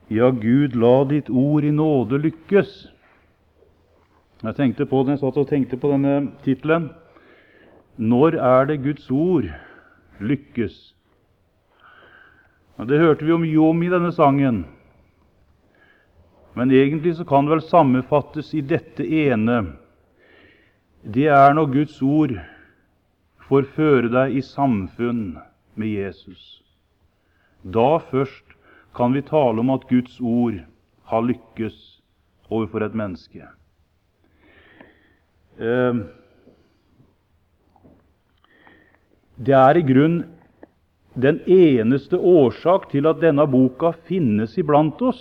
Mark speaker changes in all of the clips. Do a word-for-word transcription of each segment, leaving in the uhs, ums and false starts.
Speaker 1: Ja, Gud, la ditt ord i nåde lykkes. Jeg tenkte på den, jeg satt og tenkte på denne titelen. Når er det Guds ord lykkes? Ja, det hørte vi jo mye om i denne sangen. Men egentlig så kan det vel sammenfattes i dette ene. Det er når Guds ord får føre deg i samfunn med Jesus. Da først kan vi tale om at Guds ord har lykkes overfor et menneske. Det er i grunn den eneste årsak til at denne boka finnes iblant oss.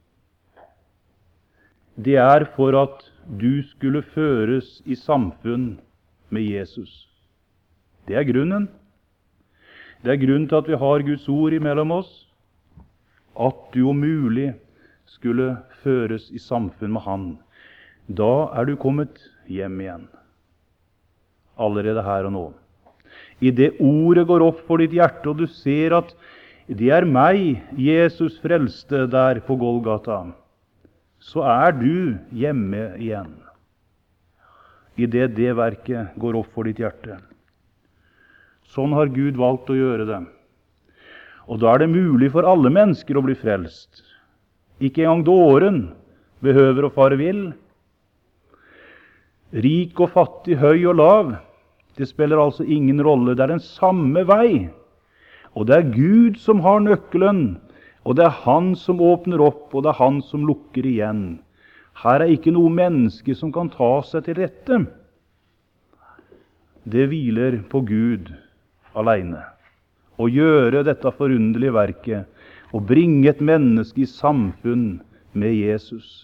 Speaker 1: Det er for at du skulle føres i samfunn med Jesus. Det er grunnen. Det er grunnen til at vi har Guds ord imellom oss, at du om mulig skulle føres i samfunn med Han. Da er du kommet hjem igjen, allerede her og nå. I det ordet går opp for ditt hjerte, og du ser at det er meg Jesus frelste der på Golgata, så er du hjemme igjen. I det det verket går opp for ditt hjerte. Sånn har Gud valgt å gjøre det. Og da er det mulig for alle mennesker å bli frelst. Ikke engang dåren behøver å fare vill. Rik og fattig, høy og lav, det spiller altså ingen rolle. Det er den samme vei. Og det er Gud som har nøkkelen, og det er Han som åpner opp, og det er Han som lukker igjen. Her er ikke noe menneske som kan ta seg til rette. Det hviler på Gud alene. Å gjøre dette forunderlige verket, og bringe et menneske i samfunn med Jesus.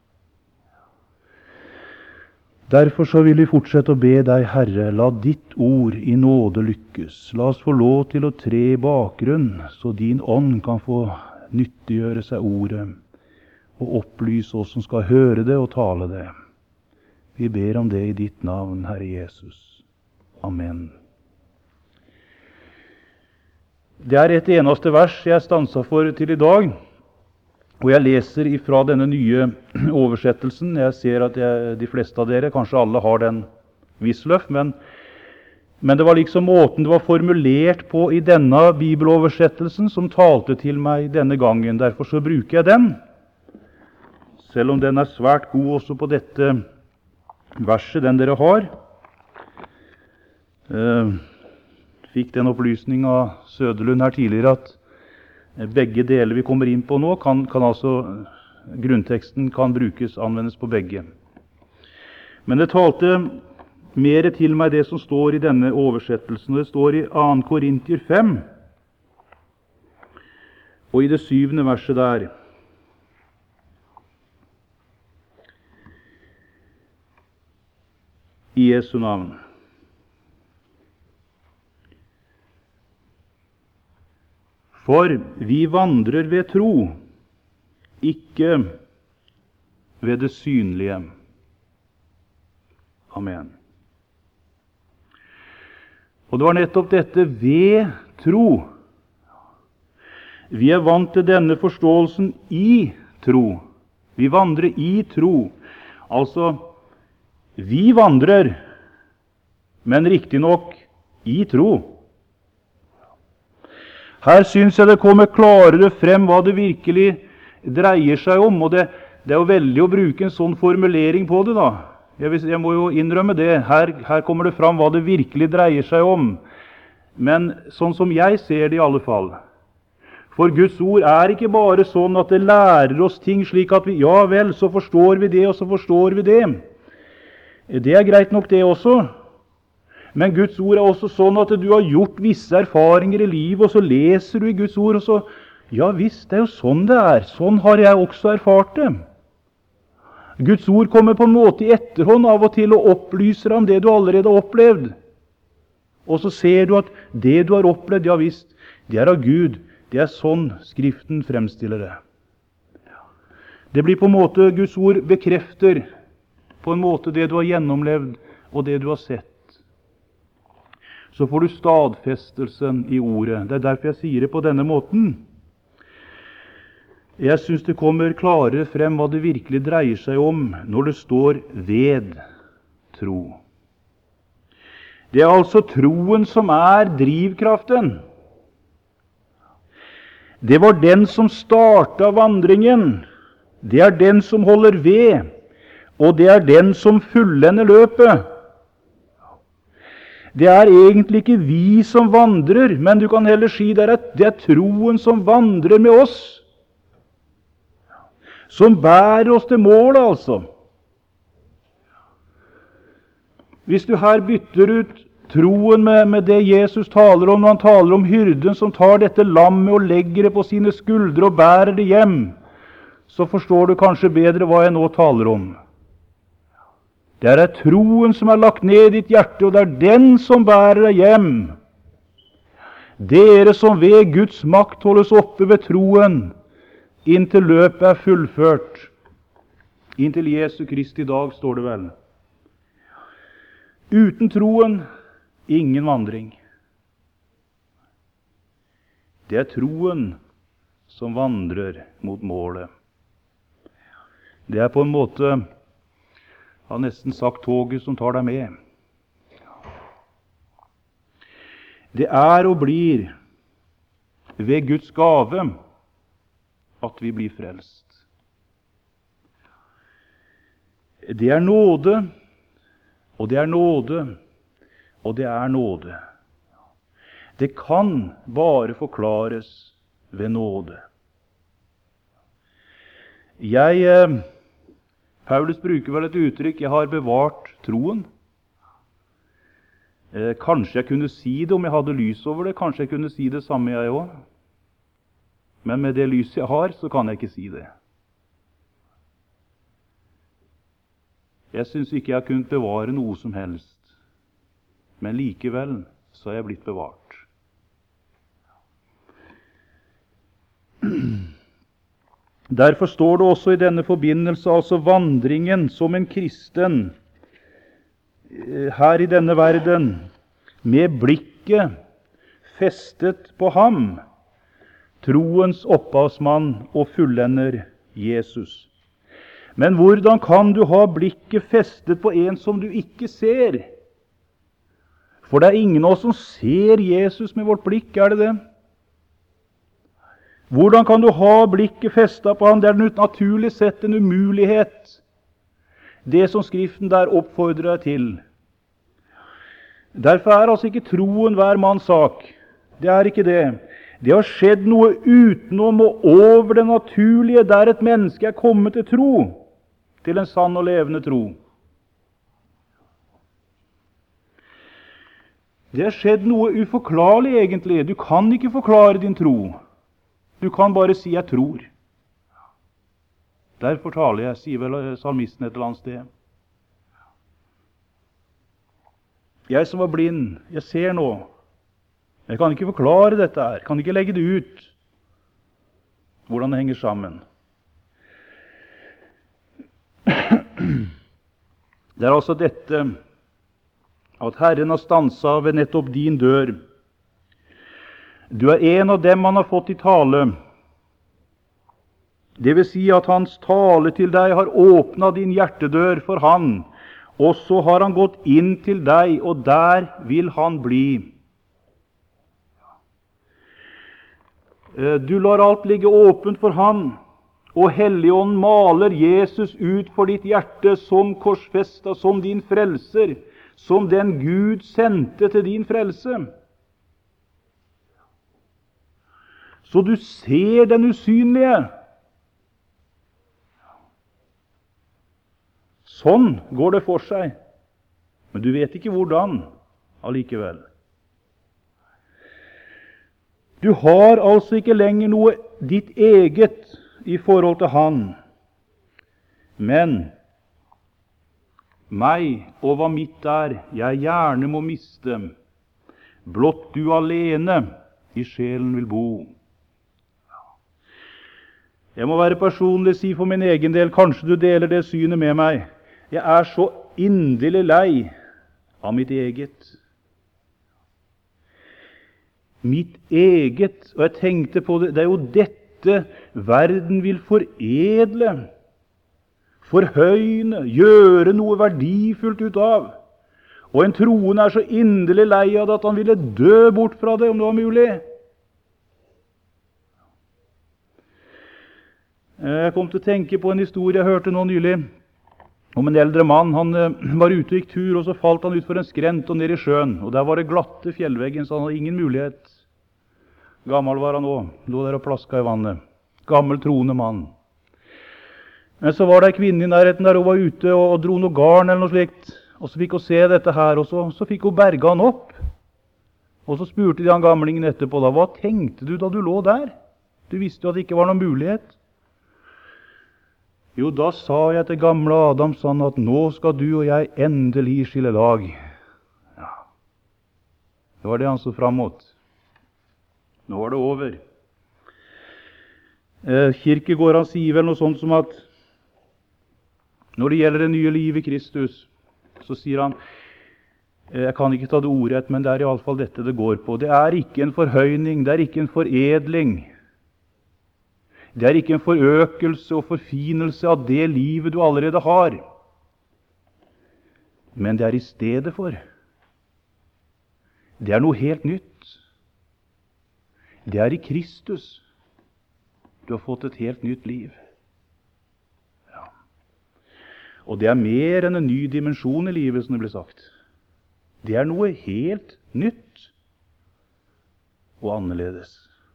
Speaker 1: Derfor så vil vi fortsette å be deg, Herre, la ditt ord i nåde lykkes. La oss få lov til å tre i bakgrunn, så din ånd kan få nyttiggjøre seg ordet, og opplyse oss som skal høre det og tale det. Vi ber om det i ditt navn, Herre Jesus. Amen. Det er et eneste vers jeg stanser for til i dag, og jeg leser ifra denne nye oversettelsen. Jeg ser at jeg, de fleste av dere, kanskje alle, har den Wisløff, men, men det var liksom måten det var formulert på i denne bibeloversettelsen som talte til meg denne gangen. Derfor så bruker jeg den, selv om den er svært god også på dette verset, den dere har. Uh, fikk den opplysning av Søderlund her tidligere at begge deler vi kommer inn på nå, kan, kan altså, grunnteksten kan brukes, anvendes på begge. Men det talte mer til meg det som står i denne oversettelsen. Det står i annen Korintier fem, og i det syvende verset der. I Jesu navn. For vi vandrer ved tro, ikke ved det synlige. Amen. Og det var nettopp dette ved tro. Vi er vant til denne forståelsen i tro. Vi vandrer i tro. Altså, vi vandrer, men riktig nok i tro. Her synes jeg det kommer klarere frem hva det virkelig dreier seg om, og det, det er jo veldig å bruke en sånn formulering på det da. Jeg, vil, jeg må jo innrømme det. Her, her kommer det fram hva det virkelig dreier seg om. Men sånn som jeg ser det i alle fall. For Guds ord er ikke bare sånn at det lærer oss ting slik at vi, ja vel, så forstår vi det, og så forstår vi det. Det er greit nok det også. Men Guds ord er også sånn at du har gjort visse erfaringer i livet, og så leser du i Guds ord, og så, ja visst, det er jo sånn det er. Sånn har jeg også erfart det. Guds ord kommer på en måte i etterhånd av og til og opplyser om det du allerede har opplevd. Og så ser du at det du har opplevd, ja visst, det er av Gud. Det er sånn Skriften fremstiller det. Det blir på en måte, Guds ord bekrefter på en måte det du har gjennomlevd og det du har sett. Så får du stadfestelsen i ordet. Det er derfor jeg sier det på denne måten. Jeg synes det kommer klarere frem hva det virkelig dreier seg om når det står ved tro. Det er altså troen som er drivkraften. Det var den som startet vandringen. Det er den som holder ved, og det er den som fullender løpet. Det er egentlig ikke vi som vandrer, men du kan heller si det er, det er troen som vandrer med oss, som bærer oss til målet, altså. Hvis du her bytter ut troen med, med det Jesus taler om når han taler om hyrden som tar dette lammet og legger det på sine skuldre og bærer det hjem, så forstår du kanskje bedre hva jeg nå taler om. Det er troen som er lagt ned i ditt hjerte, og det er den som bærer deg hjem. Dere som ved Guds makt holdes oppe ved troen, inntil løpet er fullført. Inntil Jesu Kristi dag, står det vel. Uten troen, ingen vandring. Det er troen som vandrer mot målet. Det er på en måte, jeg har nesten sagt, toget som tar deg med. Det er og blir ved Guds gave at vi blir frelst. Det er nåde, og det er nåde, og det er nåde. Det kan bare forklares ved nåde. Jeg, eh, Paulus bruker vel et uttrykk, jeg har bevart troen. Eh, kanskje jeg kunne si det om jeg hadde lys over det, kanskje jeg kunne si det samme jeg også. Men med det lyset jeg har, så kan jeg ikke si det. Jeg synes ikke jeg har kunnet bevare noe som helst. Men likevel så er jeg blitt bevart. Derfor står det også i denne forbindelse, altså vandringen som en kristen her i denne verden, med blikket festet på ham, troens opphavsmann og fullender Jesus. Men hvordan kan du ha blikket festet på en som du ikke ser? For det er ingen av oss som ser Jesus med vårt blikk, er det det? Hvordan kan du ha blikket festet på ham? Det er naturlig sett en umulighet, det som Skriften der oppfordrer deg til. Derfor er altså ikke troen hver manns sak. Det er ikke det. Det har skjedd noe utenom og over det naturlige der et menneske er kommet til tro, til en sann og levende tro. Det har skjedd noe uforklarlig egentlig. Du kan ikke forklare din tro. Du kan bare si 'jeg tror'. Derfor taler jeg, sier vel salmisten et eller annet sted. Jeg som var blind, jeg ser nå. Jeg kan ikke forklare dette her. Jeg kan ikke legge det ut, hvordan det henger sammen. Det er altså dette at Herren har stanset ved nettopp din dør. Du er en av dem han har fått i tale. Det vil si at hans tale til deg har åpnet din hjertedør for han, og så har han gått inn til deg, og der vil han bli. Du lar alt ligge åpent for han, og Helligånden maler Jesus ut for ditt hjerte som korsfestet, som din frelser, som den Gud sendte til din frelse. Så du ser den usynlige. Sånn går det for seg, men du vet ikke hvordan allikevel. Du har altså ikke lenger noe ditt eget i forhold til han, men meg og hva mitt er, jeg gjerne må miste, blott du alene i sjelen vil bo. Jeg må være personlig, si for min egen del, kanskje du deler det synet med meg. Jeg er så inderlig lei av mitt eget. Mitt eget, og jeg tenkte på det, det er jo dette dette verden vil foredle, forhøyne, gjøre noe verdifullt ut av. Og en troende er så inderlig lei av det at han ville dø bort fra det, om det var mulig. Jeg kom til å tenke på en historie jeg hørte nå nylig, om en eldre mann. Han var ute og gikk tur, og så falt han ut for en skrent og ned i sjøen. Og der var det glatte fjellveggen, så han hadde ingen mulighet. Gammel var han også, lå der og plaska i vannet. Gammel troende mann. Men så var det en kvinne i nærheten der hun var ute og, og dro noe garn eller noe slikt. Og så fikk hun se dette her, og så, så fikk hun berga han opp. Og så spurte de han gamlingen etterpå, da, hva tenkte du da du lå der? Du visste jo at det ikke var noen mulighet. Jo, da sa jeg til gamle Adam sånn at nå skal du og jeg endelig skille lag. Ja. Det var det han så fram mot. Nå var det over. Eh, Kierkegaard han sier vel noe sånt som at når det gjelder det nye livet i Kristus, så sier han, eh, jeg kan ikke ta det ordrett, men det er i alle fall dette det går på. Det er ikke en forhøyning, det er ikke en foredling. Det er ikke en forøkelse og forfinelse av det livet du allerede har. Men det er i stedet for. Det er noe helt nytt. Det er i Kristus du har fått et helt nytt liv. Ja. Og det er mer enn en ny dimensjon i livet, som det blir sagt. Det er noe helt nytt og annerledes.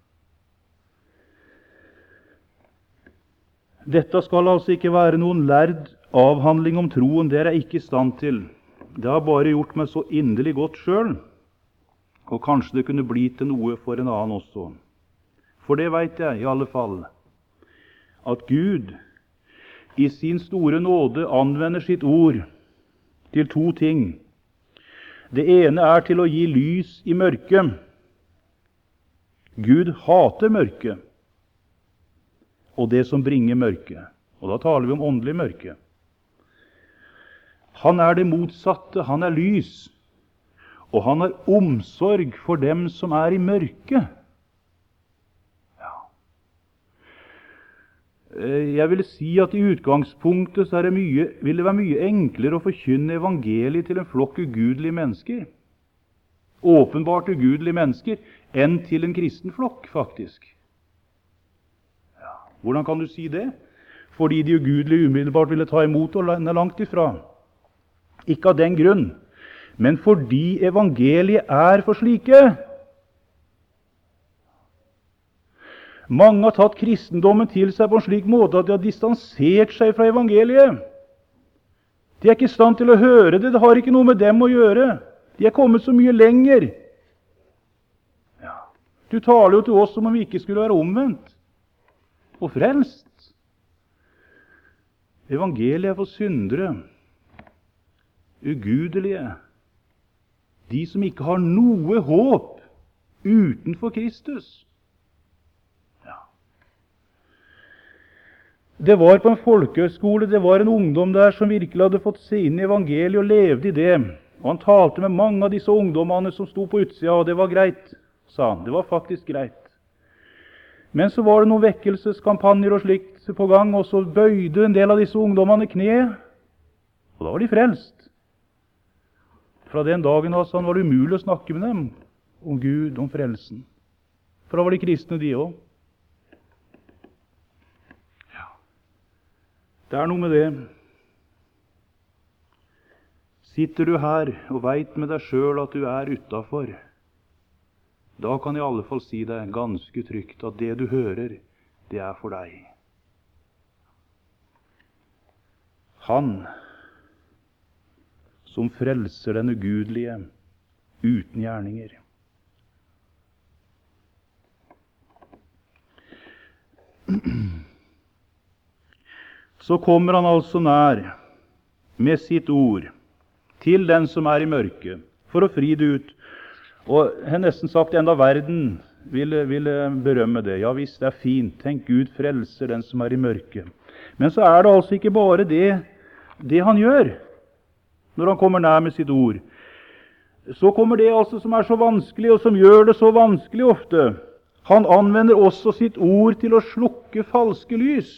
Speaker 1: Dette skal altså ikke være noen lærd avhandling om troen. Det er jeg ikke i stand til. Det har bare gjort meg så inderlig godt selv. Og kanskje det kunne bli til noe for en annen også. For det vet jeg i alle fall, at Gud i sin store nåde anvender sitt ord til to ting. Det ene er til å gi lys i mørket. Gud hater mørket, og det som bringer mørke. Og da taler vi om åndelig mørke. Han er det motsatte, han er lys. Og han har omsorg for dem som er i mørket. Ja. Jeg vil si at i utgangspunktet så er det mye, vil det være mye enklere å forkynne evangeliet til en flokk ugudelige mennesker, åpenbart ugudelige mennesker, enn til en kristen flokk, faktisk. Ja. Hvordan kan du si det? Fordi de ugudelige umiddelbart ville ta imot og er langt ifra. Ikke av den grunn, men fordi evangeliet er for slike. Mange har tatt kristendommen til seg på en slik måte at de har distansert seg fra evangeliet. De er ikke i stand til å høre det, det har ikke noe med dem å gjøre. De er kommet så mye lenger. Ja. Du taler jo til oss som om vi ikke skulle være omvendt og frelst. Evangeliet er for syndere, ugudelige, de som ikke har noe håp utenfor Kristus. Ja. Det var på en folkehøyskole, det var en ungdom der som virkelig hadde fått se inn i evangeliet og levde i det. Og han talte med mange av disse ungdommene som sto på utsida, og det var greit, sa han. Det var faktisk greit. Men så var det noen vekkelseskampanjer og slikt på gang, og så bøyde en del av disse ungdommene kne, og da var de frelst. Fra den dagen altså, var det umulig å snakke med dem om Gud, om frelsen. For da var de kristne, de også. Ja. Det er noe med det. Sitter du her og vet med deg selv at du er utenfor, da kan jeg i alle fall si deg ganske trygt at det du hører, det er for deg. Han som frelser den ugudelige uten gjerninger. Så kommer han altså nær med sitt ord til den som er i mørket, for å fri det ut. Og jeg har nesten sagt enda verden ville, ville berømme det. Ja visst, det er fint. Tenk, Gud frelser den som er i mørket. Men så er det altså ikke bare det, det han gjør når han kommer nær med sitt ord. Så kommer det altså som er så vanskelig, og som gjør det så vanskelig ofte, Han anvender også sitt ord til å slukke falske lys.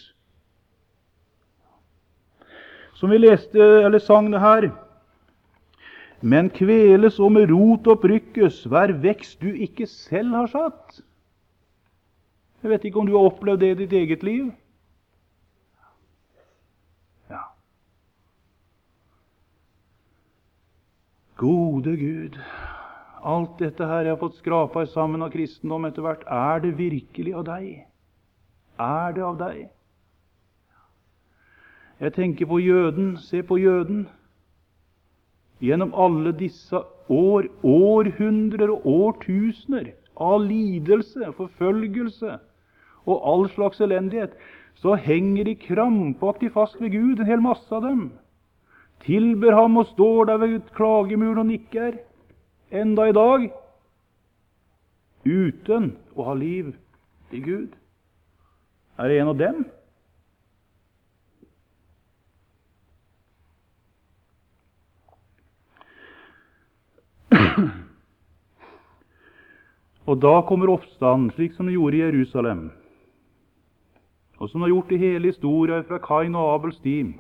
Speaker 1: Som vi leste, eller sang det her. Men kveles og med rot opprykkes, hver vekst du ikke selv har satt. Jeg vet ikke om du har opplevd det i ditt eget liv. Ja. Gode Gud, alt dette her jeg har fått skrapa sammen av kristendom etter hvert, er det virkelig av deg? Er det av deg? Jeg tenker på jøden, se på jøden. Gjennom alle disse år, århundrer og årtusener av lidelse, forfølgelse og all slags elendighet, så henger de krampaktig fast ved Gud, en hel masse av dem. Tilber ham og står der ved klagemuren og nikker, enda i dag, uten å ha liv til Gud. Er det en av dem? Og da kommer oppstanden, slik som den gjorde i Jerusalem, og som den har gjort i hele historien fra Kain og Abels tid.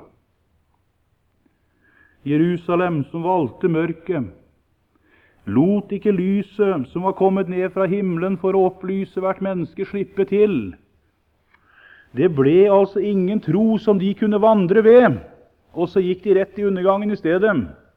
Speaker 1: Jerusalem som valgte mørket, lot ikke lyset som var kommet ned fra himmelen for å opplyse hvert menneske, slippe til. Det ble altså ingen tro som de kunne vandre ved, og så gikk de rett i undergangen i stedet.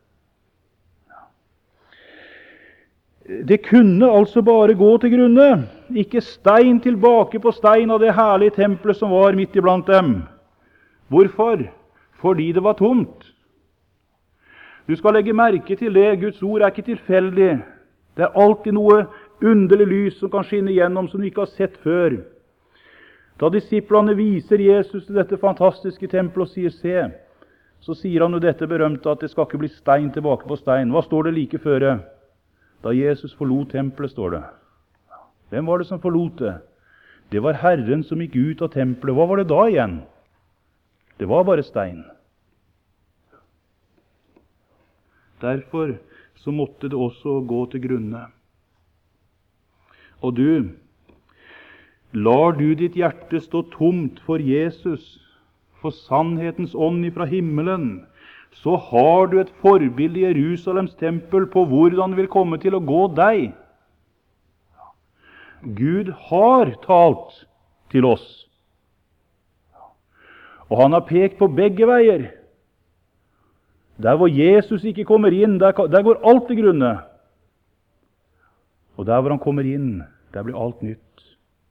Speaker 1: Det kunne altså bare gå til grunne, ikke stein tilbake på stein av det herlige tempelet som var midt iblant dem. Hvorfor? Fordi det var tomt. Du skal legge merke til det, Guds ord er ikke tilfeldig. Det er alltid noe underlig lys som kan skinne igjennom som du ikke har sett før. Da disiplene viser Jesus til dette fantastiske tempelet og sier, se, så sier han jo dette berømte at det skal ikke bli stein tilbake på stein. Hva står det like føre? Da Jesus forlot tempelet, står det. Hvem var det som forlot det? Det var Herren som gikk ut av tempelet. Hva var det da igjen? Det var bare stein. Derfor så måtte det også gå til grunne. Og du, lar du ditt hjerte stå tomt for Jesus, for sannhetens ånd ifra himmelen, så har du et forbilde i Jerusalems tempel på hvordan det vil komme til å gå deg. Gud har talt til oss. Og han har pekt på begge veier. Der hvor Jesus ikke kommer inn, der, der går alt til grunne. Og der hvor han kommer inn, der blir alt nytt.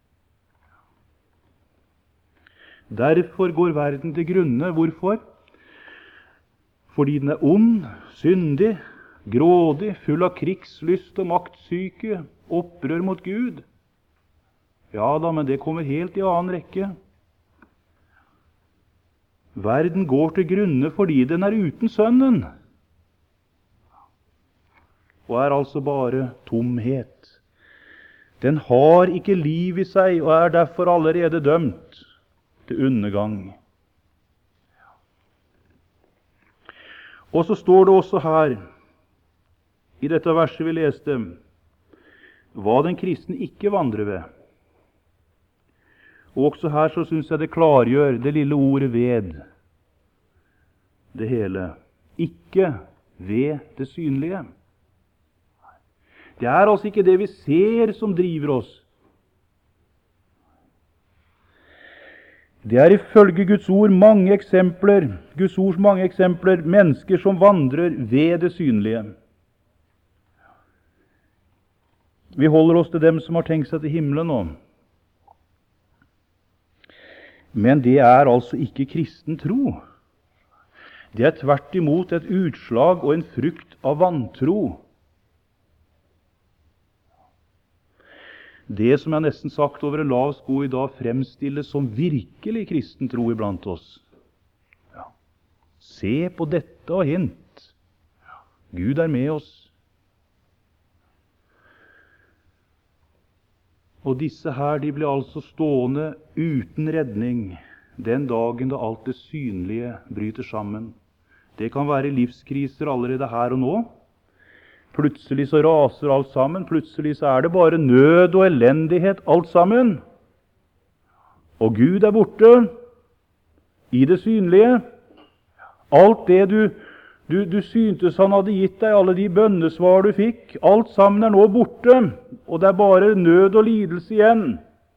Speaker 1: Derfor går verden til grunne. Hvorfor? Fordi den er ond, syndig, grådig, full av krigslyst og maktsyke, opprør mot Gud. Ja da, men det kommer helt i annen rekke. Verden går til grunne fordi den er uten Sønnen, og er altså bare tomhet. Den har ikke liv i seg, og er derfor allerede dømt til undergang. Og så står det også her, i dette verset vi leste, hva den kristne ikke vandrer ved. Og også her så synes jeg det klargjør det lille ordet ved det hele. Ikke ved det synlige. Det er altså ikke det vi ser som driver oss. Det er ifølge Guds ord mange eksempler, Guds ords mange eksempler, mennesker som vandrer ved det synlige. Vi holder oss til dem som har tenkt seg til himmelen nå. Men det er altså ikke kristen tro. Det er tvert imot et utslag og en frukt av vantro. Det som jeg nesten sagt over en lav sko i dag fremstilles som virkelig kristen tro iblant oss. Ja. Se på dette og hint. Ja. Gud er med oss. Og disse her, de blir altså stående uten redning den dagen da alt det synlige bryter sammen. Det kan være livskriser allerede her og nå. Plutselig så raser alt sammen. Plutselig så er det bare nød og elendighet alt sammen. Og Gud er borte i det synlige. Alt det du, du, du syntes han hadde gitt deg, alle de bønnesvar du fikk, alt sammen er nå borte, og det er bare nød og lidelse igjen.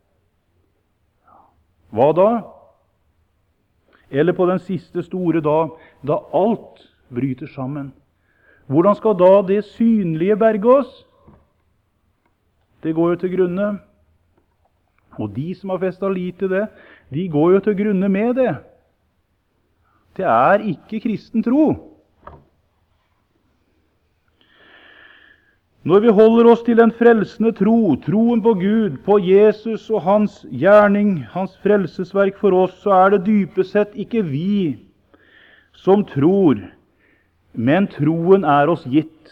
Speaker 1: Hva da? Eller på den siste store dag, da alt bryter sammen. Hvordan skal da det synlige berge oss? Det går jo til grunne. Og de som har festet lit til det, de går jo til grunne med det. Det er ikke kristen tro. Når vi holder oss til den frelsende tro, troen på Gud, på Jesus og hans gjerning, hans frelsesverk for oss, så er det dypest sett ikke vi som tror, men troen er oss gitt.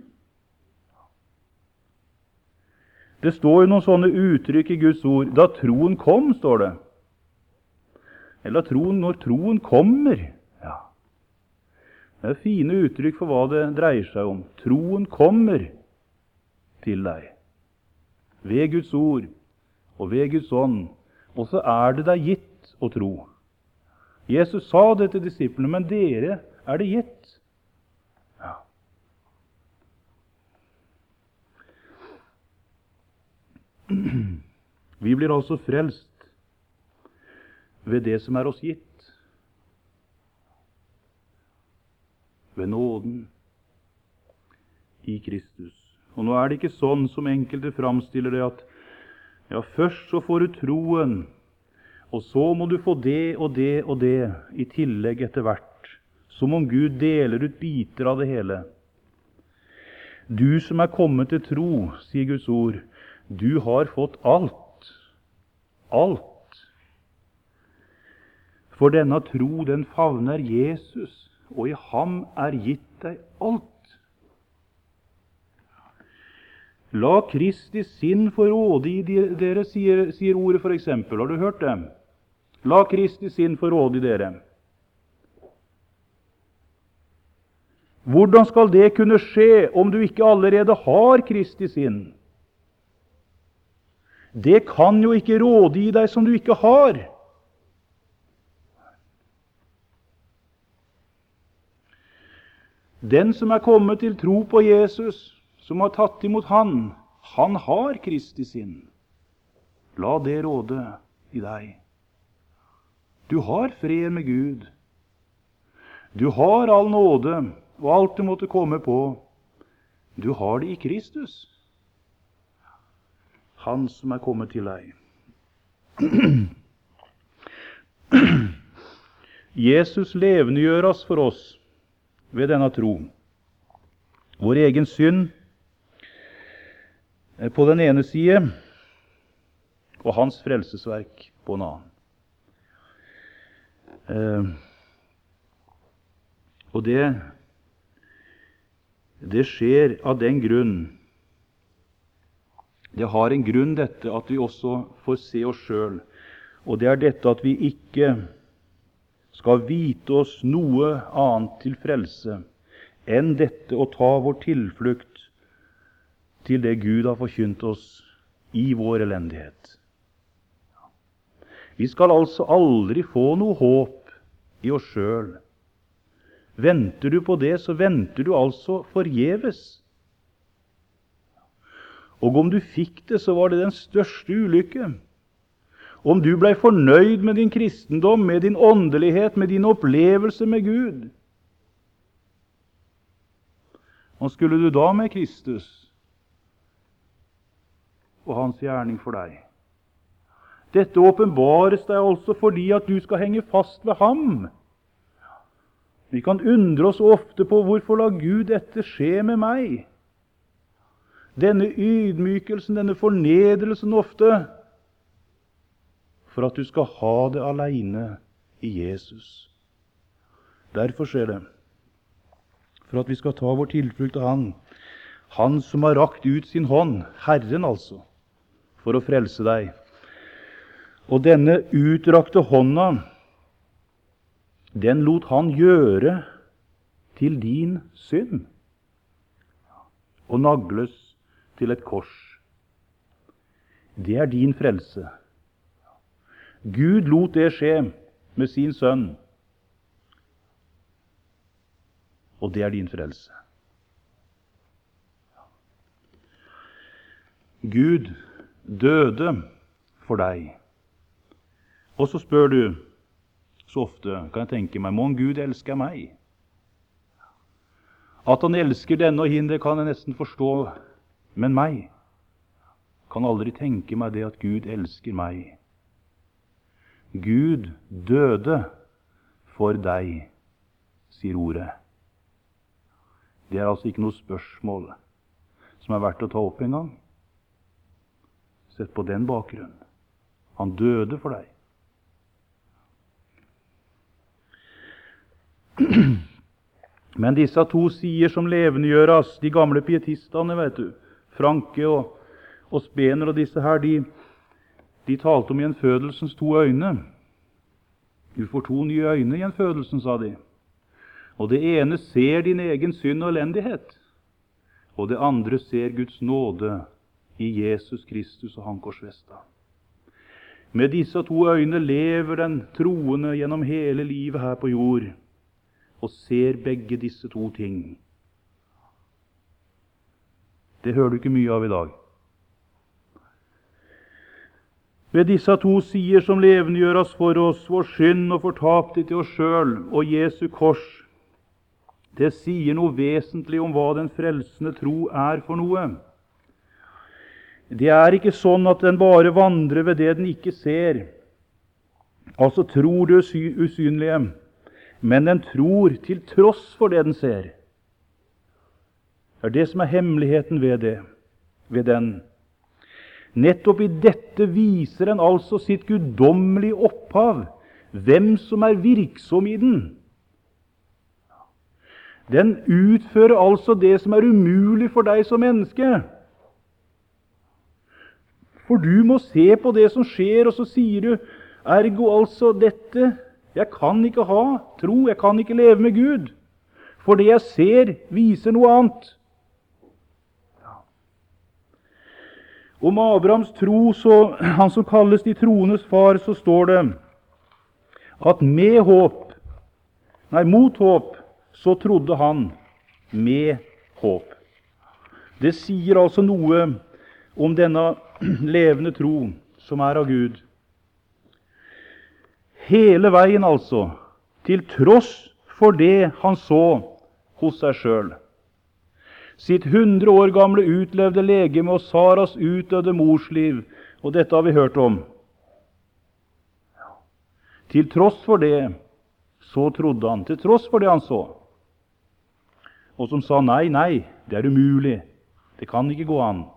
Speaker 1: Det står jo noen sånne uttrykk i Guds ord. Da troen kom, står det. Eller troen når troen kommer. Ja. Det er fine uttrykk for hva det dreier seg om. Troen kommer til deg. Ved Guds ord og ved Guds ånd. Og så er det deg gitt å tro. Jesus sa det til disiplene, men dere er det gitt. Ja. Vi blir altså frelst ved det som er oss gitt. Ved nåden i Kristus. Og nå er det ikke sånn som enkelte framstiller det, at ja, først så får du troen, og så må du få det og det og det i tillegg etter hvert. Som om Gud deler ut biter av det hele. Du som er kommet til tro, sier Guds ord, du har fått alt. Alt. For denne tro, den favner Jesus, og i ham er gitt deg alt. La Kristi sinn få råde i dere, sier, sier ordet for eksempel. Har du hørt det? La Kristi sinn få råde i dere. Hvordan skal det kunne skje om du ikke allerede har Kristi sinn? Det kan jo ikke råde i deg som du ikke har. Den som er kommet til tro på Jesus, som har tatt imot han, han har Kristi sinn. La det råde i deg. Du har fred med Gud. Du har all nåde, og alt du måtte komme på. Du har det i Kristus. Han som er kommet til deg. Jesus levendegjør oss for oss ved denne tro. Vår egen synd på den ene side, og hans frelsesverk på en annen. Eh, og det, det skjer av den grunn. Det har en grunn dette at vi også får se oss selv, og det er dette at vi ikke skal vite oss noe annet til frelse enn dette å ta vår tilflukt til det Gud har forkynt oss i vår elendighet. Vi skal altså aldri få noe håp i oss selv. Venter du på det, så venter du altså forgjeves. Og om du fikk det, så var det den største ulykke. Om du ble fornøyd med din kristendom, med din åndelighet, med din opplevelse med Gud, hva skulle du da med Kristus og hans gjerning for deg? Dette åpenbares deg altså fordi at du skal henge fast ved ham. Vi kan undre oss ofte på hvorfor la Gud dette skje med meg? Denne ydmykelsen, denne fornedrelsen ofte, for at du skal ha det alene i Jesus. Derfor skjer det. For at vi skal ta vår tilflukt av Han. Han som har rakt ut sin hånd, Herren altså, for å frelse deg. Og denne utrakte hånda, den lot Han gjøre til din synd. og nagles til et kors. Det er din frelse. Gud lot det skje med sin sønn, og det er din frelse. Gud døde for deg. Og så spør du så ofte, kan jeg tenke meg, må Gud elsker meg? At han elsker denne og henne, det kan jeg nesten forstå, men meg kan aldri tenke meg det at Gud elsker meg. Gud døde for deg, sier ordet. Det er altså ikke noe spørsmål som er verdt å ta opp en gang. Sett på den bakgrunnen. Han døde for deg. Men disse to sider som levendegjøres, de gamle pietistene, vet du, Franke og, og Spener og disse her, de, de talte om gjenfødelsens to øyne. Du får to nye øyne i gjenfødelsen, sa de. Og det ene ser din egen synd og elendighet, og det andre ser Guds nåde i Jesus Kristus og han korsfesta. Med disse to øyne lever den troende gjennom hele livet her på jord, og ser begge disse to ting. Det hører du ikke mye av i dag. Ved disse to sider som levendegjøres for oss, vår synd og fortapte til oss sjøl, og Jesu kors, det sier noe vesentlig om hva den frelsende tro er for noe. Det er ikke sånn at den bare vandrer ved det den ikke ser, altså tror det usynlige, men den tror til tross for det den ser. Det er det som er hemmeligheten ved det, ved den. Nettopp i dette viser den altså sitt guddommelige opphav, hvem som er virksom i den. Den utfører altså det som er umulig for deg som menneske. For du må se på det som skjer, og så sier du, ergo altså dette, jeg kan ikke ha tro, jeg kan ikke leve med Gud, for det jeg ser viser noe annet. Ja. Om Abrahams tro, så, han som kalles de troendes far, så står det at med håp, nei, mot håp, så trodde han med håp. Det sier altså noe om denne levende tro som er av Gud. Hele veien altså, til tross for det han så hos seg sjøl. Sitt hundre år gamle utlevde legeme og Saras utdødde morsliv, og dette har vi hørt om. Til tross for det, så trodde han, til tross for det han så. Og som sa, nei, nei, det er umulig, det kan ikke gå an.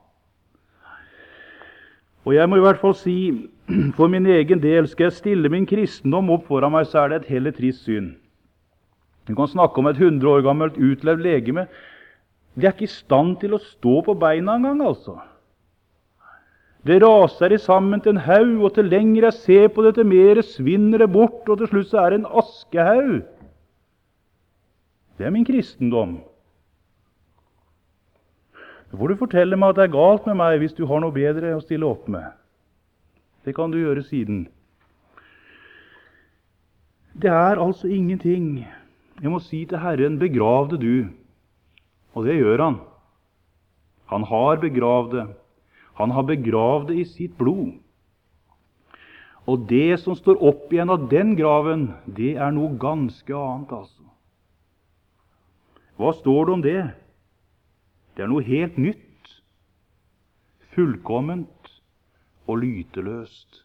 Speaker 1: Og jeg må i hvert fall si, for min egen del, skal jeg stille min kristendom opp foran meg, så er det et heller trist syn. Du kan snakke om et hundre år gammelt utlevd legeme. Det er ikke i stand til å stå på beina en gang, altså. Det raser i sammen til en haug, og til lenger jeg ser på det, til mer svinner det bort, og til slutt så er det en askehaug. Det er min kristendom. Så får du fortelle meg at det er galt med meg hvis du har noe bedre å stille opp med. Det kan du gjøre siden. Det er altså ingenting. Jeg må si til Herren, begrav det du. Og det gjør han. Han har begravd det. Han har begravd det i sitt blod. Og det som står opp igjen av den graven, det er noe ganske annet, altså. Hva står det om det? Det er noe helt nytt, fullkomment og lyteløst.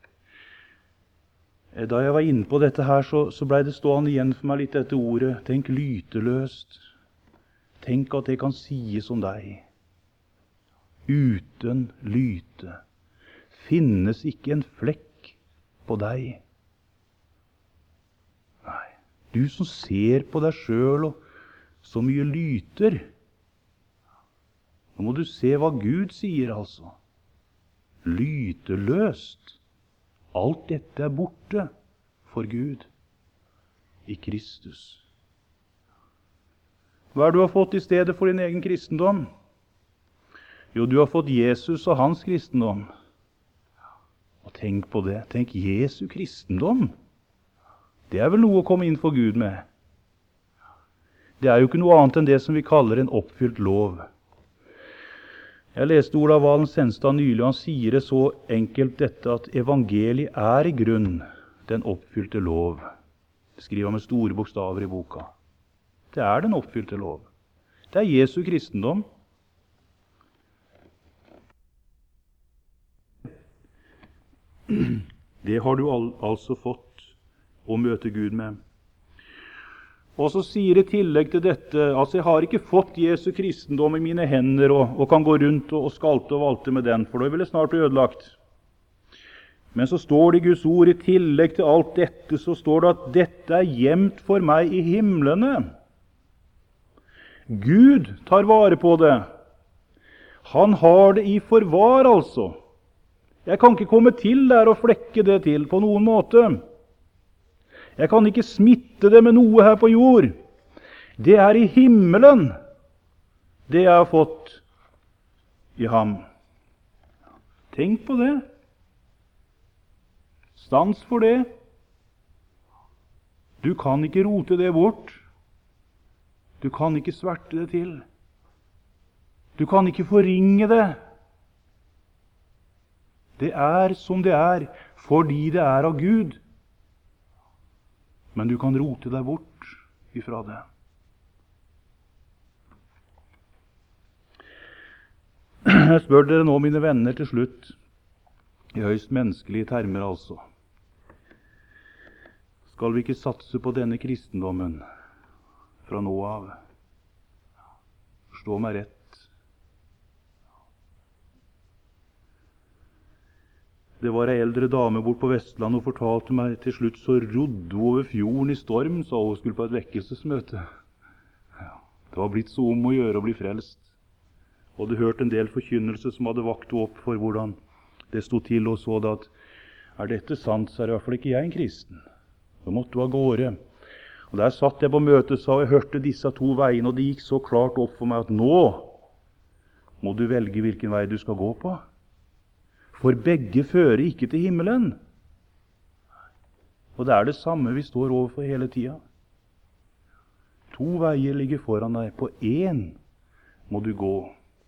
Speaker 1: Da jeg var inne på dette her, så, så ble det stående igjen for meg litt dette ordet. Tenk lyteløst. Tenk at det kan sies om deg. Uten lyte finnes ikke en flekk på deg. Nei, du som ser på deg selv og så mye lyter. Nå må du se hva Gud sier, altså. Lyteløst. Alt dette er borte for Gud i Kristus. Hva er det du har fått i stedet for din egen kristendom? Jo, du har fått Jesus og hans kristendom. Og tenk på det. Tenk Jesu kristendom. Det er vel noe å komme inn for Gud med. Det er jo ikke noe annet enn det som vi kaller en oppfylt lov. Jeg leste Olav Valen Senstad nylig, og han sier det så enkelt dette at evangeliet er i grunn den oppfylte lov. Det skriver han med store bokstaver i boka. Det er den oppfylte lov. Det er Jesu kristendom. Det har du al- altså fått å møte Gud med. Og så sier i tillegg til dette, altså jeg har ikke fått Jesu kristendom i mine hender og, og kan gå rundt og, og skalte og valte med den, for da vil det snart bli ødelagt. Men så står det i Guds ord, i tillegg til alt dette, så står det at dette er gjemt for meg i himlene. Gud tar vare på det. Han har det i forvar, altså. Jeg kan ikke komme til der og flekke det til på noen måte. Jeg kan ikke smitte det med noe her på jord. Det er i himmelen, det jeg har fått i ham. Tenk på det. Stans for det. Du kan ikke rote det bort. Du kan ikke sverte det til. Du kan ikke forringe det. Det er som det er, fordi det er av Gud. Men du kan rote deg bort ifra det. Jeg spør dere nå, mine venner, til slutt, i høyst menneskelige termer altså. Skal vi ikke satse på denne kristendommen fra nå av? Forstå meg rett. Det var ei eldre dame bort på Vestlandet og fortalte meg til slutt så rodde hun over fjorden i storm, sa hun skulle på et vekkelsesmøte. Ja, det var blitt så om å gjøre å bli frelst. Og hadde hørt en del forkynnelse som hadde vakt opp for hvordan det stod til, og så det at er dette sant, så er i hvert fall ikke jeg en kristen. Så måtte hun av gårde. Og der satt jeg på møtet, sa, og jeg hørte disse to veiene, og det gikk så klart opp for meg at nå må du velge hvilken vei du skal gå på. For begge fører ikke til himmelen. Og det er det samme vi står overfor hele tida. To veier ligger foran deg. På én må du gå.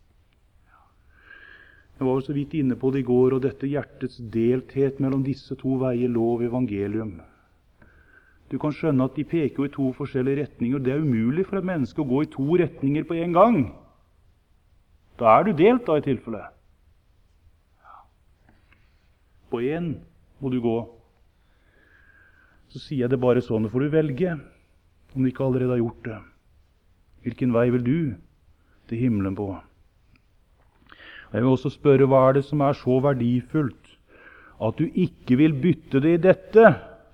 Speaker 1: Jeg var så vidt inne på det i går, og dette hjertets delthet mellom disse to veier, lov og evangelium. Du kan skjønne at de peker i to forskjellige retninger. Det er umulig for et menneske å gå i to retninger på en gang. Da er du delt, da, i tilfelle. På én må du gå. Så sier jeg det bare sånn, får du velge, om du ikke allerede har gjort det. Hvilken vei vil du til himmelen på? Jeg vil også spørre, hva er det som er så verdifullt at du ikke vil bytte det i dette?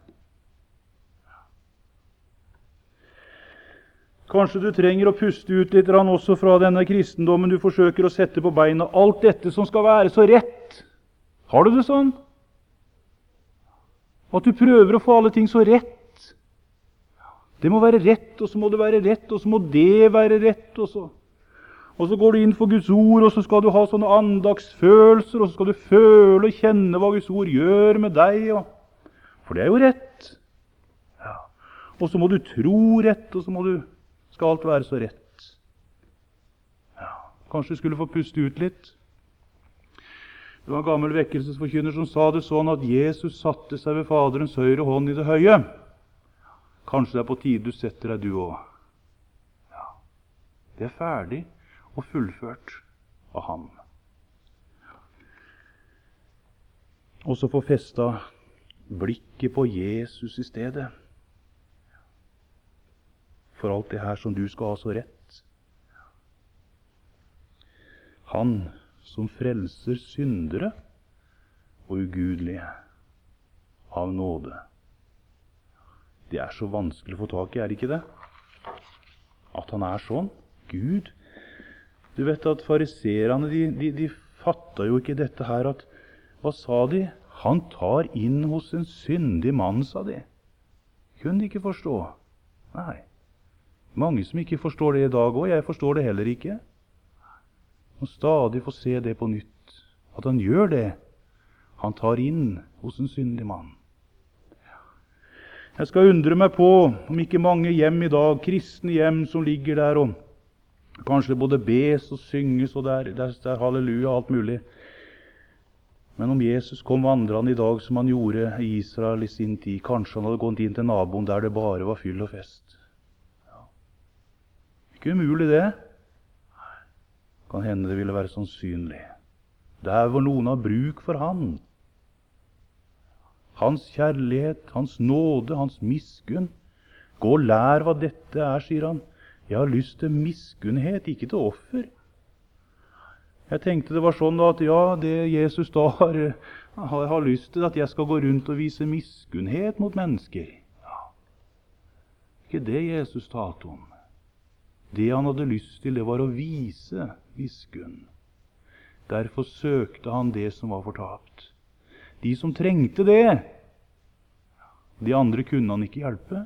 Speaker 1: Kanskje du trenger å puste ut litt også fra denne kristendommen du forsøker å sette på beina. Alt dette som skal være så rett. Har du det sånn? At du prøver å få alle ting så rett. Det må være rett, og så må det være rett, og så må det være rett. Og så, og så går du inn for Guds ord, og så skal du ha sånne andagsfølelser, og så skal du føle og kjenne hva Guds ord gjør med deg. Og, for det er jo rett. Ja. Og så må du tro rett, og så må du, skal alt være så rett. Ja. Kanskje du skulle få puste ut litt. Det var en gammel vekkelsesforkynner som sa det sånn at Jesus satte seg ved Faderens høyre hånd i det høye. Kanskje det er på tide du setter deg du også. Ja, det er ferdig og fullført av ham. Og så få festa blikket på Jesus i stedet. For alt det her som du skal ha så rett. Han som frelser syndere og ugudelige av nåde. Det er så vanskelig å få tak i, er det ikke det? At han er sånn. Gud. Du vet at fariserene, de, de, de fatta jo ikke dette her at, hva sa de? Han tar inn hos en syndig mann, sa de. Kunne de ikke forstå? Nei. Mange som ikke forstår det i dag også. Jeg forstår det heller ikke. Og stadig få se det på nytt. At han gjør det. Han tar inn hos en syndig mann. Jeg skal undre meg på om ikke mange hjem i dag, kristne hjem som ligger der, og kanskje både bes og synges, og der, der, der halleluja og alt mulig. Men om Jesus kom vandrende i dag som han gjorde i Israel i sin tid, kanskje han hadde gått inn til naboen der det bare var fyll og fest. Ja. Ikke umulig det. Kan hende det ville være sannsynlig. Der hvor noen har bruk for han. Hans kjærlighet, hans nåde, hans miskunn. Gå og lær hva dette er, sier han. Jeg har lyst til miskunnhet, ikke til offer. Jeg tenkte det var sånn da at ja, det Jesus da har, har, har lyst til, at jeg skal gå rundt og vise miskunnhet mot mennesker. Ja. Ikke det Jesus talte om. Det han hadde lyst til, det var å vise miskunn. Derfor søkte han det som var fortapt. De som trengte det, de andre kunne han ikke hjelpe.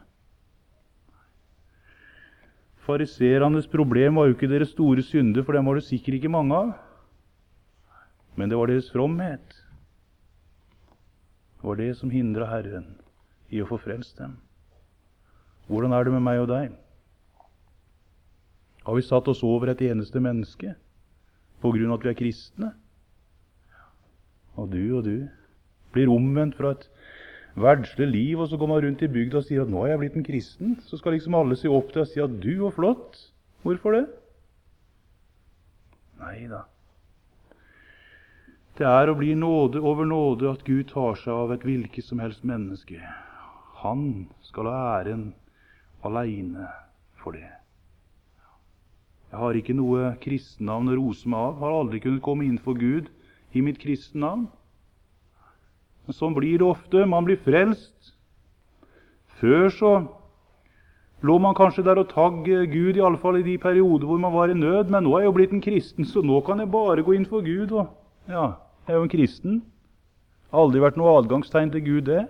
Speaker 1: Fariseernes problem var jo ikke deres store synder, for dem var det sikkert ikke mange av. Men det var deres fromhet. Det var det som hindret Herren i å få frelst dem. Hvordan er det med meg og deg? Har vi satt oss over et eneste menneske på grunn av at vi er kristne? Og du og du blir omvendt fra et verdslig liv, og så går man rundt i bygda og sier at nå er jeg blitt en kristen. Så skal liksom alle se opp til og si at du var flott. Hvorfor det? Nei da. Det er å bli nåde over nåde at Gud tar seg av et hvilket som helst menneske. Han skal ha æren alene for det. Jeg har ikke noe kristennavn å rose meg av. Har aldri kunnet komme inn for Gud i mitt kristennavn. Men sånn blir det ofte. Man blir frelst. Før så lå man kanskje der og tagg Gud, i alle fall i de perioder hvor man var i nød. Men nå er jeg jo blitt en kristen, så nå kan jeg bare gå inn for Gud. Og ja, jeg er jo en kristen. Aldri vært noe adgangstegn til Gud, det.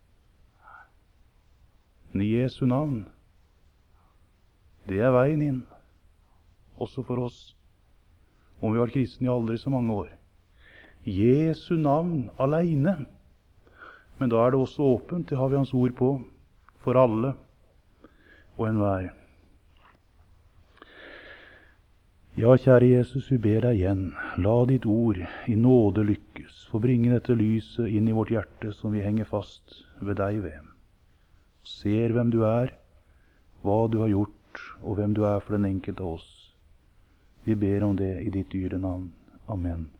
Speaker 1: Men i Jesu navn, det er veien inn. Også for oss. Om vi har vært kristne i aldri så mange år. Jesu navn alene. Men da er det også åpent, det har vi hans ord på, for alle og enhver. Ja, kjære Jesus, vi ber deg igjen, la ditt ord i nåde lykkes, få bringe dette lyset inn i vårt hjerte som vi henger fast ved deg ved. Ser hvem du er, hva du har gjort, og hvem du er for den enkelte av oss. Vi ber om det i ditt dyre navn. Amen.